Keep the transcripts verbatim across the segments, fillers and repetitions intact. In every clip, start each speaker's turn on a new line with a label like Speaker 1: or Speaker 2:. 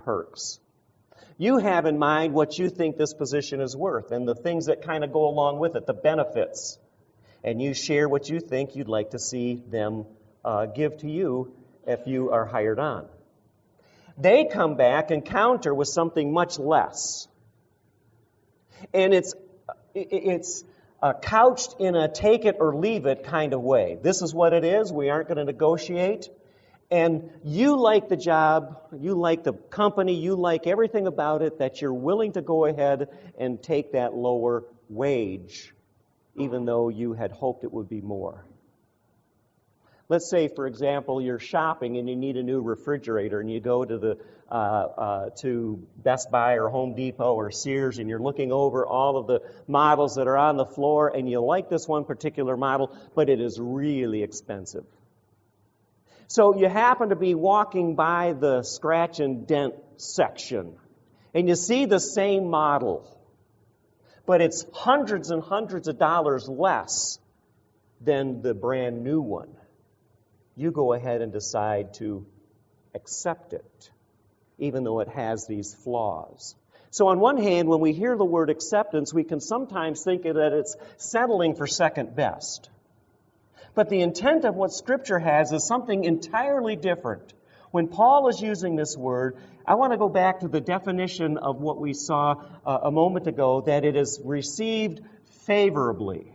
Speaker 1: perks. You have in mind what you think this position is worth and the things that kind of go along with it, the benefits. And you share what you think you'd like to see them uh, give to you if you are hired on. They come back and counter with something much less. And it's it's uh, couched in a take it or leave it kind of way. This is what it is. We aren't going to negotiate. And you like the job, you like the company, you like everything about it, that you're willing to go ahead and take that lower wage, even though you had hoped it would be more. Let's say, for example, you're shopping and you need a new refrigerator, and you go to the uh, uh, to Best Buy or Home Depot or Sears, and you're looking over all of the models that are on the floor, and you like this one particular model, but it is really expensive. So you happen to be walking by the scratch and dent section, and you see the same model, but it's hundreds and hundreds of dollars less than the brand new one. You go ahead and decide to accept it, even though it has these flaws. So on one hand, when we hear the word acceptance, we can sometimes think that it's settling for second best. But the intent of what Scripture has is something entirely different. When Paul is using this word, I want to go back to the definition of what we saw uh, a moment ago, that it is received favorably.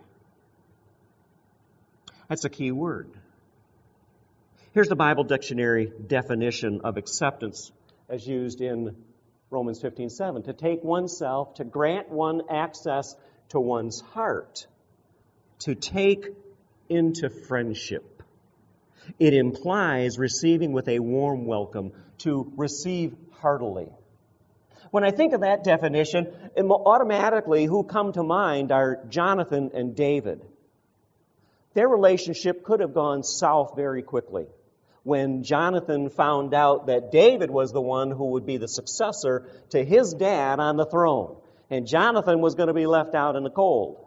Speaker 1: That's a key word. Here's the Bible dictionary definition of acceptance as used in Romans fifteen seven. To take oneself, to grant one access to one's heart. To take into friendship. It implies receiving with a warm welcome, to receive heartily. When I think of that definition, automatically who come to mind are Jonathan and David. Their relationship could have gone south very quickly when Jonathan found out that David was the one who would be the successor to his dad on the throne. And Jonathan was going to be left out in the cold.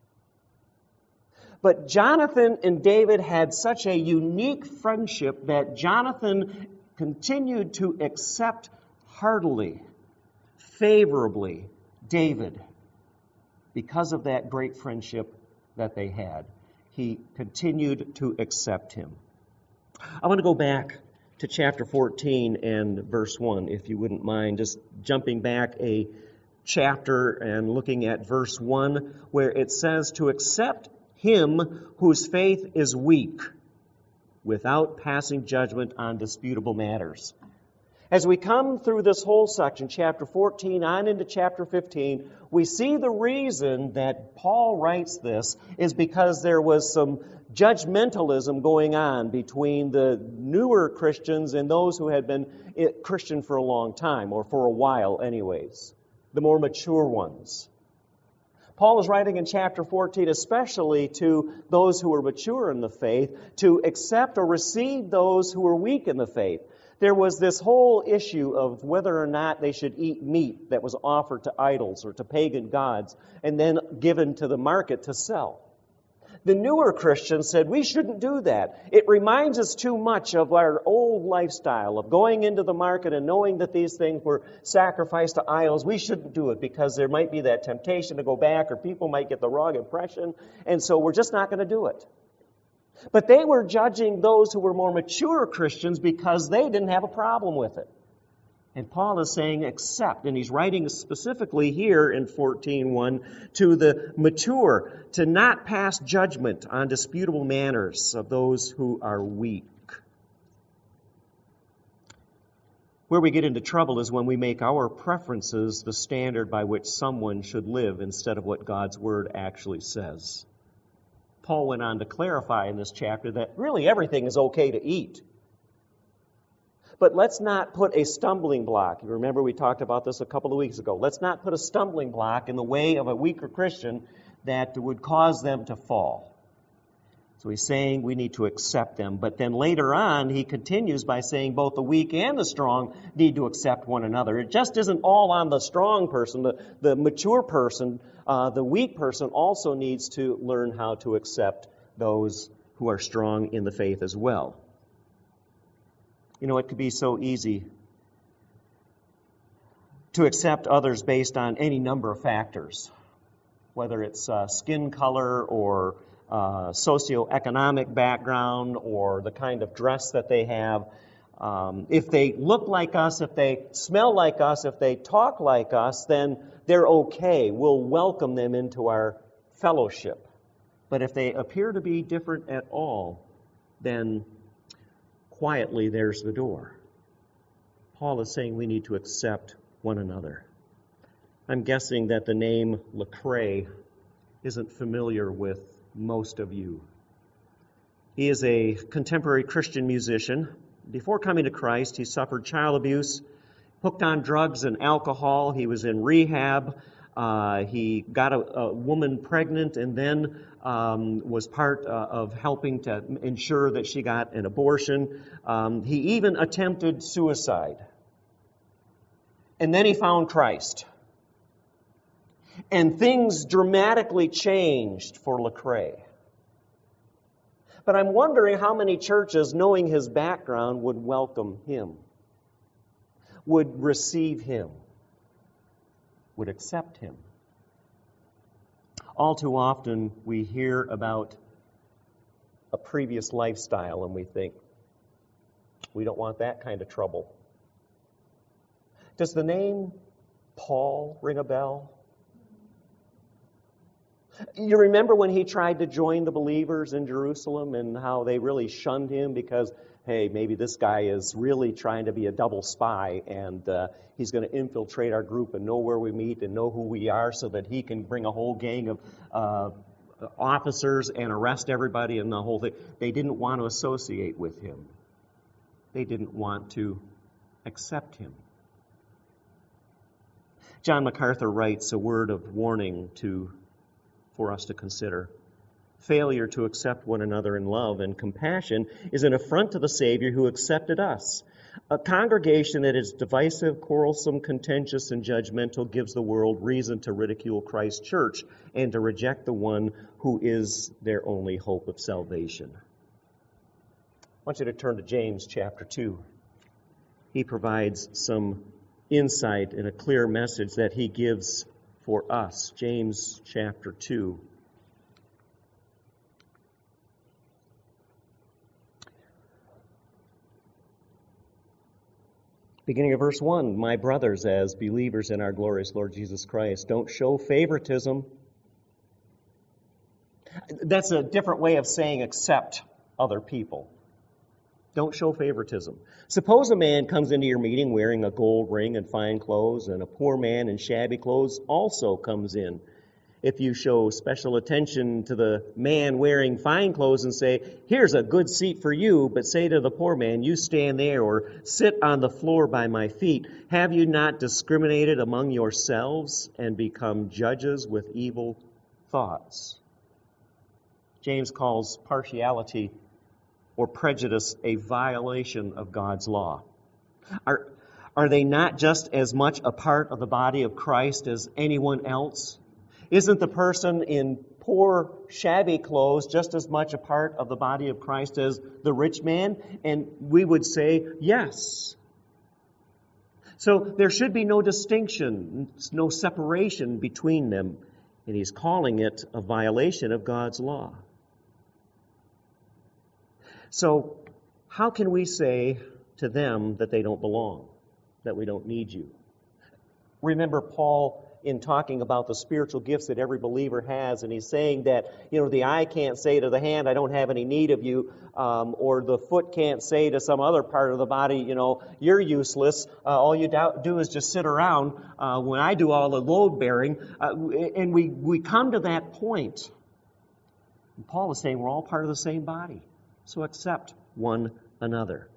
Speaker 1: But Jonathan and David had such a unique friendship that Jonathan continued to accept heartily, favorably, David. Because of that great friendship that they had, he continued to accept him. I want to go back to chapter fourteen and verse one, if you wouldn't mind, just jumping back a chapter and looking at verse one, where it says to accept him whose faith is weak, without passing judgment on disputable matters. As we come through this whole section, chapter fourteen on into chapter fifteen, we see the reason that Paul writes this is because there was some judgmentalism going on between the newer Christians and those who had been Christian for a long time, or for a while anyways, the more mature ones. Paul is writing in chapter fourteen especially to those who are mature in the faith to accept or receive those who are weak in the faith. There was this whole issue of whether or not they should eat meat that was offered to idols or to pagan gods and then given to the market to sell. The newer Christians said, we shouldn't do that. It reminds us too much of our old lifestyle of going into the market and knowing that these things were sacrificed to idols. We shouldn't do it because there might be that temptation to go back, or people might get the wrong impression, and so we're just not going to do it. But they were judging those who were more mature Christians because they didn't have a problem with it. And Paul is saying accept, and he's writing specifically here in fourteen one to the mature, to not pass judgment on disputable matters of those who are weak. Where we get into trouble is when we make our preferences the standard by which someone should live instead of what God's Word actually says. Paul went on to clarify in this chapter that really everything is okay to eat. But let's not put a stumbling block. You remember we talked about this a couple of weeks ago. Let's not put a stumbling block in the way of a weaker Christian that would cause them to fall. So he's saying we need to accept them. But then later on, he continues by saying both the weak and the strong need to accept one another. It just isn't all on the strong person. The, the mature person, uh, the weak person also needs to learn how to accept those who are strong in the faith as well. You know, it could be so easy to accept others based on any number of factors, whether it's uh, skin color or uh, socioeconomic background or the kind of dress that they have. Um, if they look like us, if they smell like us, if they talk like us, then they're okay. We'll welcome them into our fellowship. But if they appear to be different at all, then quietly there's the door. Paul is saying we need to accept one another. I'm guessing that the name Lecrae isn't familiar with most of you. He is a contemporary Christian musician. Before coming to Christ, he suffered child abuse, hooked on drugs and alcohol. He was in rehab. Uh, he got a, a woman pregnant and then um, was part uh, of helping to ensure that she got an abortion. Um, he even attempted suicide. And then he found Christ. And things dramatically changed for Lecrae. But I'm wondering how many churches, knowing his background, would welcome him, would receive him, would accept him. All too often we hear about a previous lifestyle and we think, we don't want that kind of trouble. Does the name Paul ring a bell? You remember when he tried to join the believers in Jerusalem and how they really shunned him because, hey, maybe this guy is really trying to be a double spy and uh, he's going to infiltrate our group and know where we meet and know who we are so that he can bring a whole gang of uh, officers and arrest everybody and the whole thing. They didn't want to associate with him. They didn't want to accept him. John MacArthur writes a word of warning to for us to consider. Failure to accept one another in love and compassion is an affront to the Savior who accepted us. A congregation that is divisive, quarrelsome, contentious, and judgmental gives the world reason to ridicule Christ's church and to reject the one who is their only hope of salvation. I want you to turn to James chapter two. He provides some insight and a clear message that he gives for us. James chapter two. Beginning of verse one, my brothers, as believers in our glorious Lord Jesus Christ, don't show favoritism. That's a different way of saying accept other people. Don't show favoritism. Suppose a man comes into your meeting wearing a gold ring and fine clothes, and a poor man in shabby clothes also comes in. If you show special attention to the man wearing fine clothes and say, here's a good seat for you, but say to the poor man, you stand there or sit on the floor by my feet, have you not discriminated among yourselves and become judges with evil thoughts? James calls partiality or prejudice a violation of God's law. Are, are they not just as much a part of the body of Christ as anyone else? Isn't the person in poor, shabby clothes just as much a part of the body of Christ as the rich man? And we would say, yes. So there should be no distinction, no separation between them. And he's calling it a violation of God's law. So how can we say to them that they don't belong, that we don't need you? Remember Paul in talking about the spiritual gifts that every believer has, and he's saying that, you know, the eye can't say to the hand, I don't have any need of you, um, or the foot can't say to some other part of the body, you know, you're useless, uh, all you do is just sit around uh, when I do all the load bearing, uh, and we, we come to that point. And Paul is saying we're all part of the same body. So accept one another.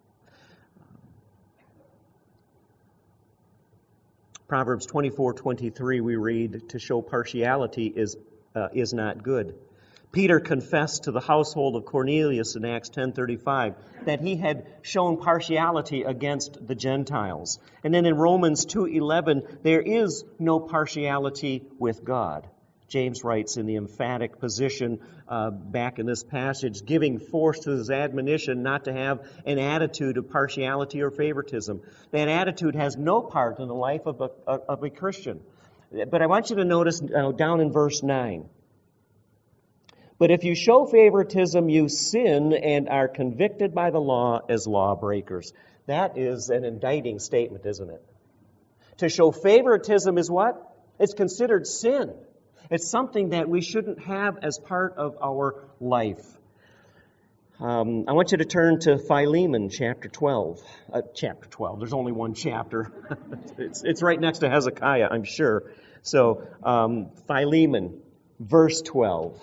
Speaker 1: Proverbs twenty-four twenty-three we read, to show partiality is uh, is not good. Peter confessed to the household of Cornelius in Acts ten thirty-five that he had shown partiality against the Gentiles. And then in Romans two eleven, there is no partiality with God. James writes in the emphatic position uh, back in this passage, giving force to his admonition not to have an attitude of partiality or favoritism. That attitude has no part in the life of a, of a Christian. But I want you to notice uh, down in verse nine. But if you show favoritism, you sin and are convicted by the law as lawbreakers. That is an indicting statement, isn't it? To show favoritism is what? It's considered sin. It's something that we shouldn't have as part of our life. Um, I want you to turn to Philemon chapter twelve. Uh, chapter twelve. There's only one chapter. it's, it's right next to Hezekiah, I'm sure. So, um, Philemon, verse twelve.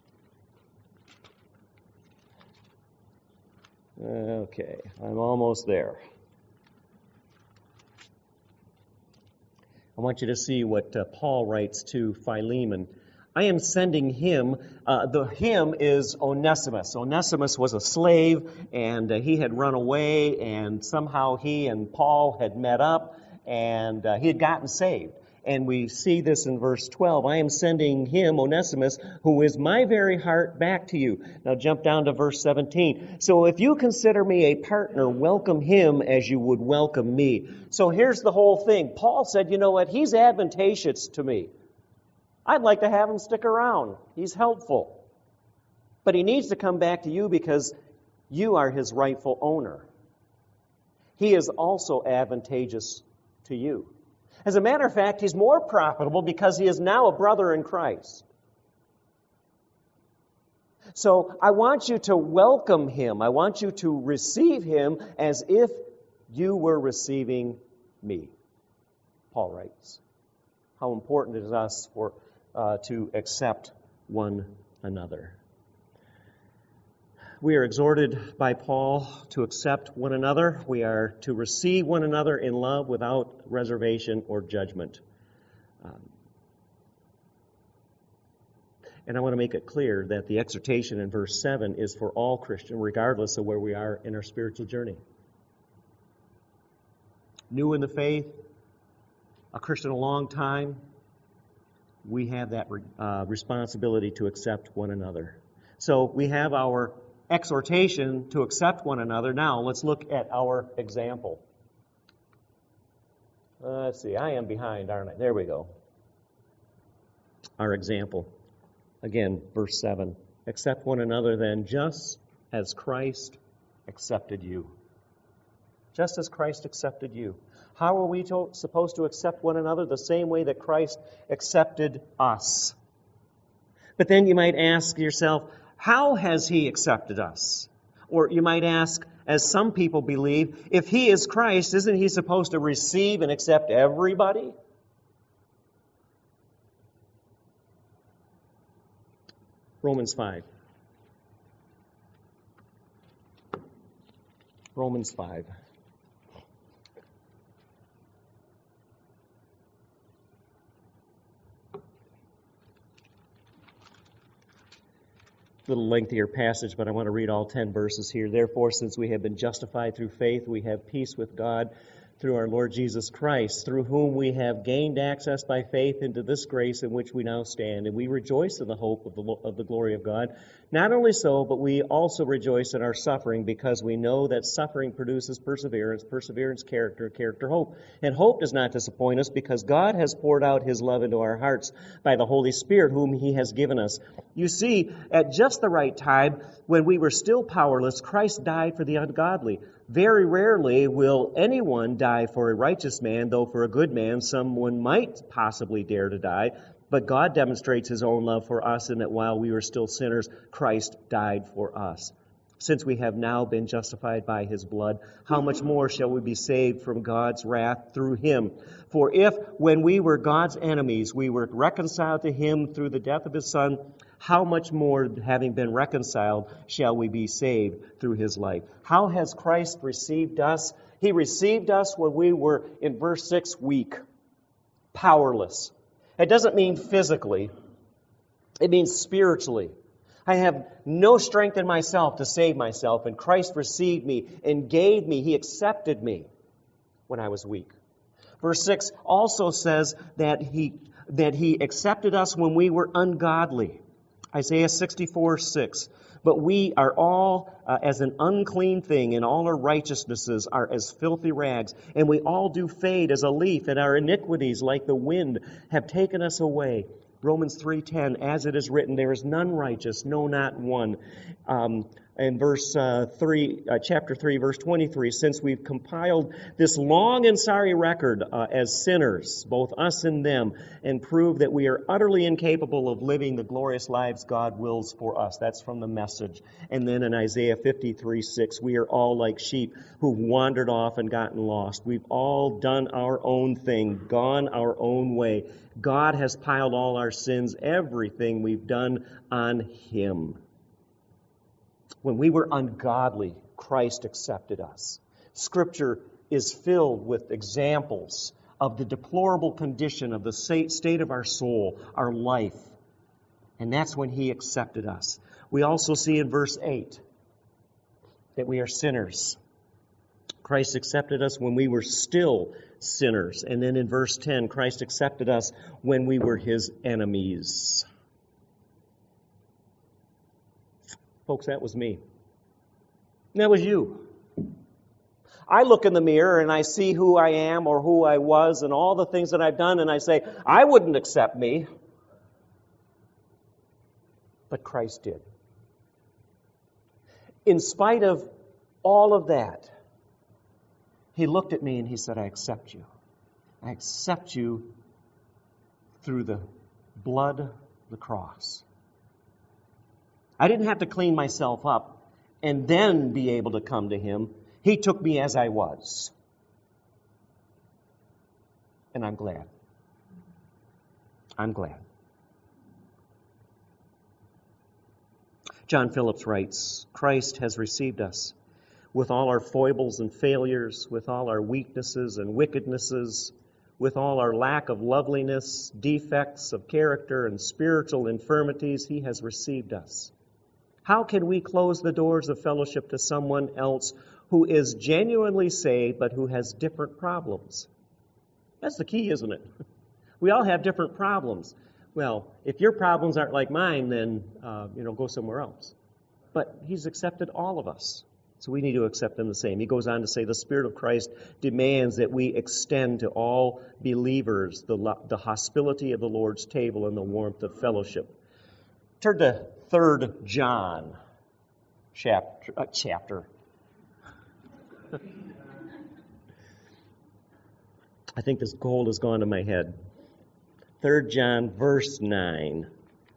Speaker 1: Okay, I'm almost there. I want you to see what uh, Paul writes to Philemon. I am sending him, uh, the him is Onesimus. Onesimus was a slave, and uh, he had run away, and somehow he and Paul had met up, and uh, he had gotten saved. And we see this in verse twelve. I am sending him, Onesimus, who is my very heart, back to you. Now jump down to verse seventeen. So if you consider me a partner, welcome him as you would welcome me. So here's the whole thing. Paul said, you know what? He's advantageous to me. I'd like to have him stick around. He's helpful. But he needs to come back to you because you are his rightful owner. He is also advantageous to you. As a matter of fact, he's more profitable because he is now a brother in Christ. So I want you to welcome him. I want you to receive him as if you were receiving me. Paul writes. How important it is us for uh, to accept one another. We are exhorted by Paul to accept one another. We are to receive one another in love without reservation or judgment. Um, and I want to make it clear that the exhortation in verse seven is for all Christians, regardless of where we are in our spiritual journey. New in the faith, a Christian a long time, we have that uh, responsibility to accept one another. So we have our exhortation to accept one another. Now, let's look at our example. Uh, let's see, I am behind, aren't I? There we go. Our example. Again, verse seven. Accept one another then, just as Christ accepted you. Just as Christ accepted you. How are we to, supposed to accept one another? The same way that Christ accepted us. But then you might ask yourself, how has he accepted us? Or you might ask, as some people believe, if he is Christ, isn't he supposed to receive and accept everybody? Romans five. Romans five. A little lengthier passage, but I want to read all ten verses here. Therefore, since we have been justified through faith, we have peace with God through our Lord Jesus Christ, through whom we have gained access by faith into this grace in which we now stand. And we rejoice in the hope of the, of the glory of God. Not only so, but we also rejoice in our suffering, because we know that suffering produces perseverance, perseverance character, character hope. And hope does not disappoint us, because God has poured out his love into our hearts by the Holy Spirit whom he has given us. You see, at just the right time, when we were still powerless, Christ died for the ungodly. Very rarely will anyone die for a righteous man, though for a good man someone might possibly dare to die. But God demonstrates his own love for us in that while we were still sinners, Christ died for us. Since we have now been justified by his blood, how much more shall we be saved from God's wrath through him? For if, when we were God's enemies, we were reconciled to him through the death of his Son, how much more, having been reconciled, shall we be saved through his life? How has Christ received us? He received us when we were, in verse six, weak, powerless. It doesn't mean physically. It means spiritually. I have no strength in myself to save myself, and Christ received me and gave me. He accepted me when I was weak. Verse six also says that he that He accepted us when we were ungodly. Isaiah sixty-four six. But we are all uh, as an unclean thing, and all our righteousnesses are as filthy rags. And we all do fade as a leaf, and our iniquities, like the wind, have taken us away. Romans three ten, as it is written, there is none righteous, no, not one. Um, and verse uh, three, uh, chapter three, verse twenty-three, since we've compiled this long and sorry record uh, as sinners, both us and them, and prove that we are utterly incapable of living the glorious lives God wills for us. That's from the Message. And then in Isaiah fifty-three six, we are all like sheep who've wandered off and gotten lost. We've all done our own thing, gone our own way. God has piled all our sins, everything we've done, on Him. When we were ungodly, Christ accepted us. Scripture is filled with examples of the deplorable condition of the state of our soul, our life. And that's when He accepted us. We also see in verse eight that we are sinners. Christ accepted us when we were still sinners. And then in verse ten, Christ accepted us when we were His enemies. Folks, that was me. That was you. I look in the mirror and I see who I am or who I was and all the things that I've done, and I say, I wouldn't accept me. But Christ did. In spite of all of that, He looked at me and He said, I accept you. I accept you through the blood of the cross. I didn't have to clean myself up and then be able to come to Him. He took me as I was. And I'm glad. I'm glad. John Phillips writes, Christ has received us with all our foibles and failures, with all our weaknesses and wickednesses, with all our lack of loveliness, defects of character, and spiritual infirmities. He has received us. How can we close the doors of fellowship to someone else who is genuinely saved but who has different problems? That's the key, isn't it? We all have different problems. Well, if your problems aren't like mine, then uh, you know, go somewhere else. But He's accepted all of us, so we need to accept Him the same. He goes on to say, the Spirit of Christ demands that we extend to all believers the, the hospitality of the Lord's table and the warmth of fellowship. Turn to Third John chapter. Uh, chapter. I think this gold has gone to my head. Third John, verse nine.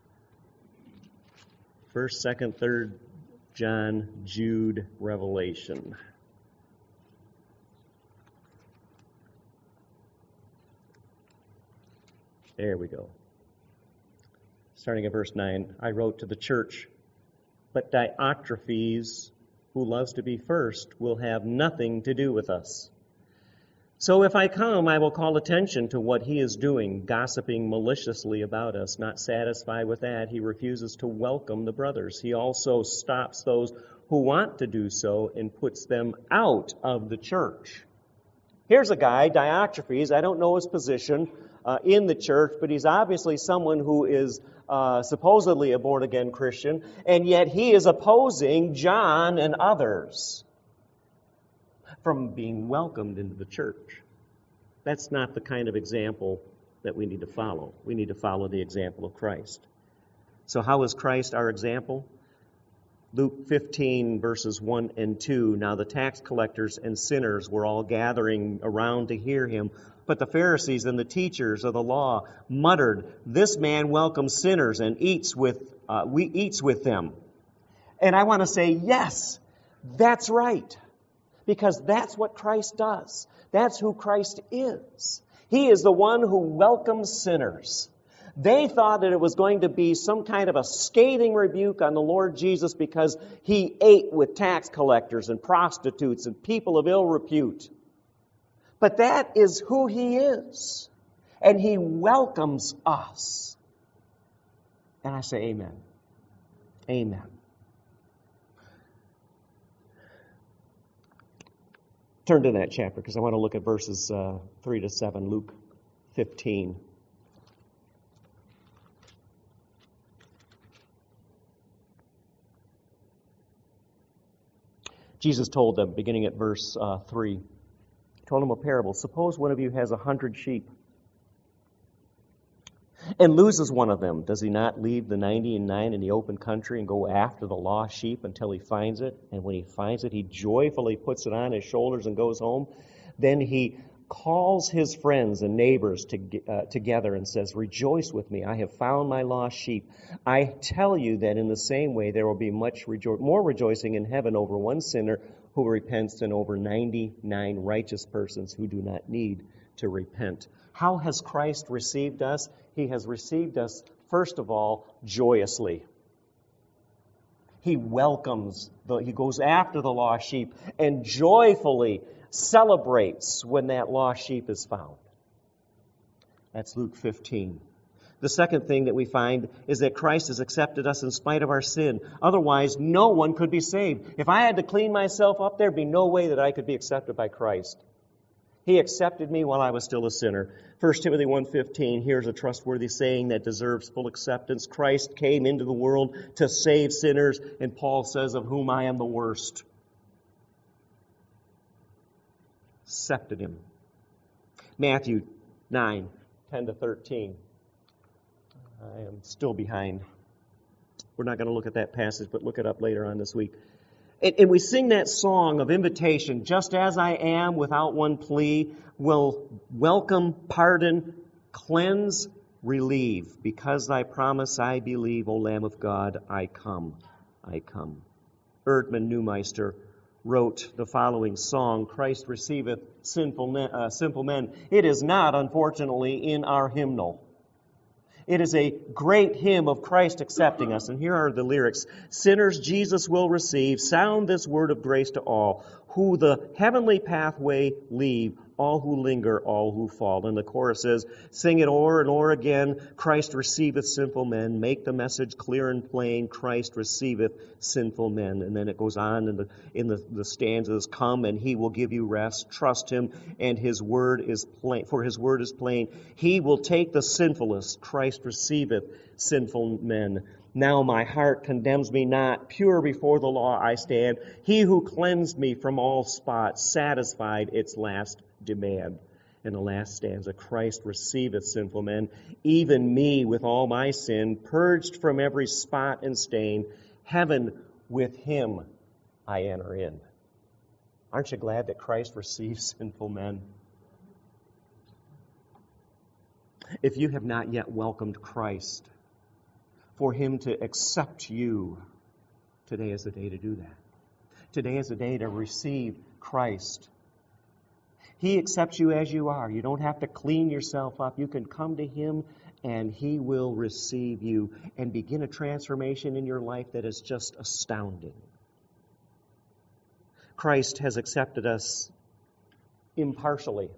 Speaker 1: First, second, third John, Jude, Revelation. There we go. Starting at verse nine, I wrote to the church, but Diotrephes, who loves to be first, will have nothing to do with us. So if I come, I will call attention to what he is doing, gossiping maliciously about us. Not satisfied with that, he refuses to welcome the brothers. He also stops those who want to do so and puts them out of the church. Here's a guy, Diotrephes. I don't know his position uh, in the church, but he's obviously someone who is uh, supposedly a born-again Christian, and yet he is opposing John and others from being welcomed into the church. That's not the kind of example that we need to follow. We need to follow the example of Christ. So how is Christ our example? Luke fifteen, verses one and two. Now the tax collectors and sinners were all gathering around to hear him, but the Pharisees and the teachers of the law muttered, "This man welcomes sinners and eats with uh, we eats with them." And I want to say, yes, that's right. Because that's what Christ does. That's who Christ is. He is the one who welcomes sinners. They thought that it was going to be some kind of a scathing rebuke on the Lord Jesus because he ate with tax collectors and prostitutes and people of ill repute. But that is who he is. And he welcomes us. And I say amen. Amen. Turn to that chapter because I want to look at verses uh, three to seven, Luke fifteen. Jesus told them, beginning at verse uh, three, told them a parable. Suppose one of you has a hundred sheep and loses one of them. Does he not leave the ninety and nine in the open country and go after the lost sheep until he finds it? And when he finds it, he joyfully puts it on his shoulders and goes home. Then he calls his friends and neighbors to, uh, together and says, "Rejoice with me, I have found my lost sheep." I tell you that in the same way there will be much rejo- more rejoicing in heaven over one sinner who repents than over ninety-nine righteous persons who do not need to repent. How has Christ received us? He has received us, first of all, joyously. He welcomes, the, he goes after the lost sheep and joyfully celebrates when that lost sheep is found. That's Luke fifteen. The second thing that we find is that Christ has accepted us in spite of our sin. Otherwise, no one could be saved. If I had to clean myself up, there'd be no way that I could be accepted by Christ. He accepted me while I was still a sinner. First Timothy one fifteen, here's a trustworthy saying that deserves full acceptance. Christ came into the world to save sinners, and Paul says, of whom I am the worst. Accepted him. Matthew nine, ten to thirteen. I am still behind. We're not going to look at that passage, but look it up later on this week. And, and we sing that song of invitation, just as I am, without one plea, will welcome, pardon, cleanse, relieve. Because thy promise I believe, O Lamb of God, I come, I come. Erdman Neumeister wrote the following song, Christ receiveth sinful men, uh, simple men. It is not, unfortunately, in our hymnal. It is a great hymn of Christ accepting us. And here are the lyrics. Sinners Jesus will receive. Sound this word of grace to all. Who the heavenly pathway leave. All who linger, all who fall. And the chorus says, sing it o'er and o'er again. Christ receiveth sinful men. Make the message clear and plain. Christ receiveth sinful men. And then it goes on in the in the, the stanzas. Come and he will give you rest. Trust him and his word is plain. For his word is plain. He will take the sinfulest. Christ receiveth sinful men. Now my heart condemns me not. Pure before the law I stand. He who cleansed me from all spots satisfied its last demand. In the last stanza, Christ receiveth sinful men, even me with all my sin, purged from every spot and stain. Heaven with him I enter in. Aren't you glad that Christ receives sinful men? If you have not yet welcomed Christ, for him to accept you, today is the day to do that. Today is the day to receive Christ. He accepts you as you are. You don't have to clean yourself up. You can come to him and he will receive you and begin a transformation in your life that is just astounding. Christ has accepted us impartially.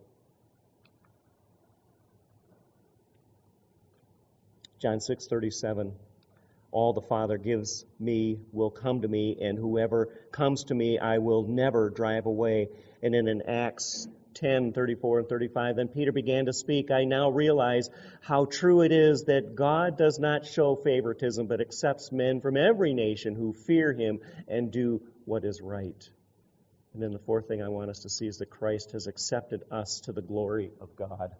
Speaker 1: John six thirty-seven. All the Father gives me will come to me, and whoever comes to me I will never drive away. And then in Acts ten thirty-four and thirty-five, then Peter began to speak. I now realize how true it is that God does not show favoritism, but accepts men from every nation who fear him and do what is right. And then the fourth thing I want us to see is that Christ has accepted us to the glory of God.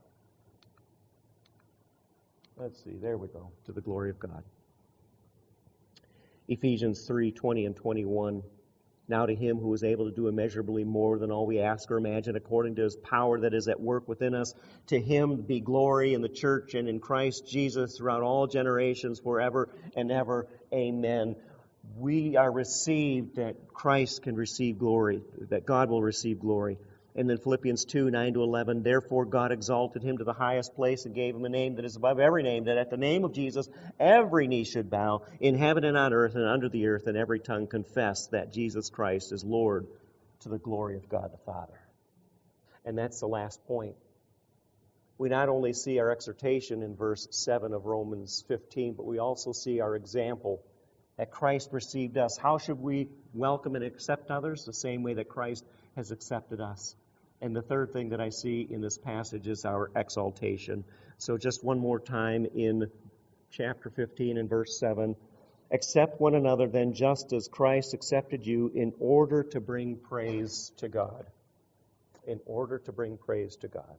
Speaker 1: Let's see, there we go, to the glory of God. Ephesians three twenty and twenty-one. Now to him who is able to do immeasurably more than all we ask or imagine, according to his power that is at work within us, to him be glory in the church and in Christ Jesus throughout all generations, forever and ever. Amen. We are received that Christ can receive glory, that God will receive glory. And then Philippians two, nine to eleven, therefore God exalted him to the highest place and gave him a name that is above every name, that at the name of Jesus every knee should bow, in heaven and on earth and under the earth, and every tongue confess that Jesus Christ is Lord, to the glory of God the Father. And that's the last point. We not only see our exhortation in verse seven of Romans fifteen, but we also see our example that Christ received us. How should we welcome and accept others? The same way that Christ has accepted us. And the third thing that I see in this passage is our exaltation. So just one more time in chapter fifteen and verse seven. Accept one another then just as Christ accepted you in order to bring praise to God. In order to bring praise to God.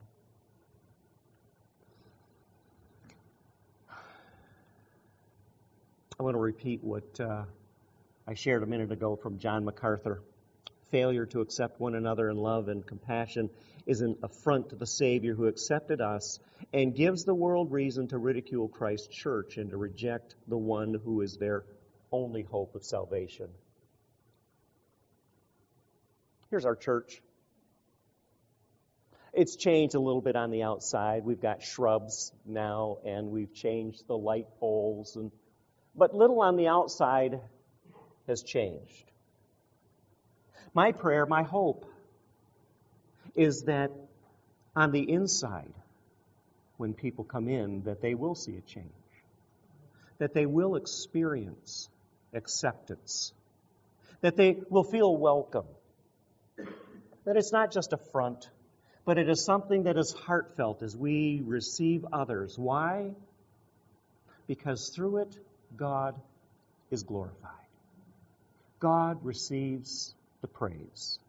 Speaker 1: I want to repeat what uh, I shared a minute ago from John MacArthur. Failure to accept one another in love and compassion is an affront to the Savior who accepted us and gives the world reason to ridicule Christ's church and to reject the one who is their only hope of salvation. Here's our church. It's changed a little bit on the outside. We've got shrubs now, and we've changed the light poles, and but little on the outside has changed. My prayer, my hope, is that on the inside, when people come in, that they will see a change. That they will experience acceptance. That they will feel welcome. That it's not just a front, but it is something that is heartfelt as we receive others. Why? Because through it, God is glorified. God receives the praise.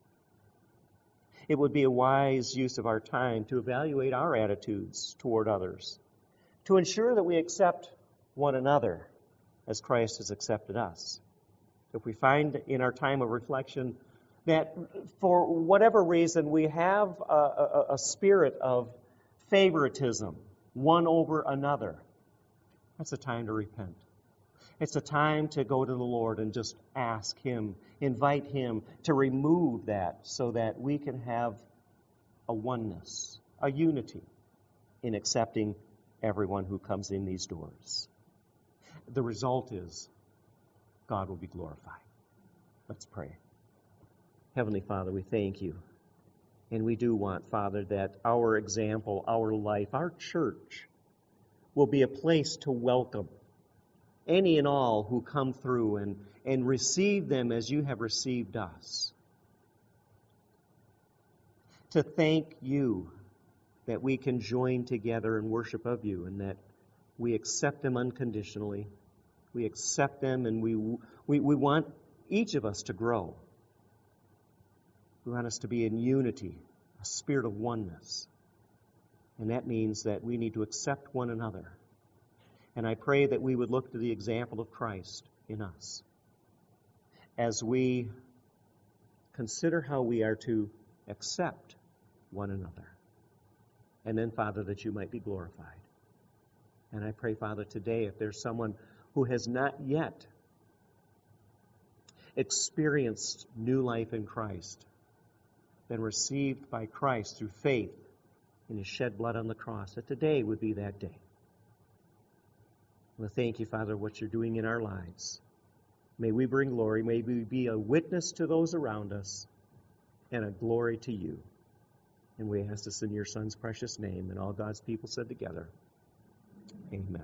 Speaker 1: It would be a wise use of our time to evaluate our attitudes toward others, to ensure that we accept one another as Christ has accepted us. If we find in our time of reflection that for whatever reason we have a, a, a spirit of favoritism, one over another, that's a time to repent. It's a time to go to the Lord and just ask Him, invite Him to remove that so that we can have a oneness, a unity in accepting everyone who comes in these doors. The result is God will be glorified. Let's pray. Heavenly Father, we thank You. And we do want, Father, that our example, our life, our church will be a place to welcome any and all who come through and, and receive them as You have received us. To thank You that we can join together in worship of You and that we accept them unconditionally. We accept them and we, we, we want each of us to grow. We want us to be in unity, a spirit of oneness. And that means that we need to accept one another. And I pray that we would look to the example of Christ in us as we consider how we are to accept one another. And then, Father, that You might be glorified. And I pray, Father, today, if there's someone who has not yet experienced new life in Christ, been received by Christ through faith in His shed blood on the cross, that today would be that day. Well, thank You, Father, what You're doing in our lives. May we bring glory. May we be a witness to those around us and a glory to You. And we ask this in Your Son's precious name. And all God's people said together, amen.